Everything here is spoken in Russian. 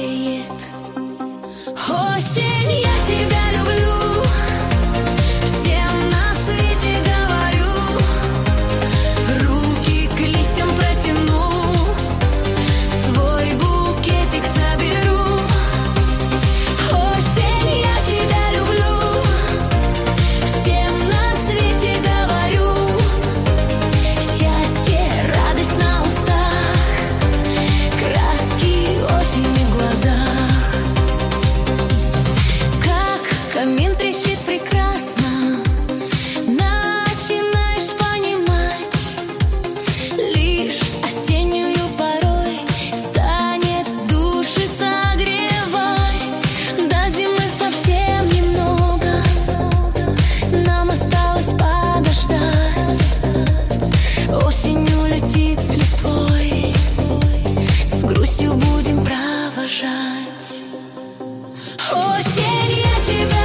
веет. Осень, я тебя люблю, всем на свете говорю, руки к листьям протяну, свой букетик соберу. Осень, я тебя люблю, всем на свете говорю, счастье, радость на устах, краски осени в глазах. Как камин трещит прекрасно, начинаешь понимать, лишь осеннюю порой станет души согревать. До зимы совсем немного, нам осталось подождать. Осенью летит с листвой, с грустью будем провожать. Осень, я тебя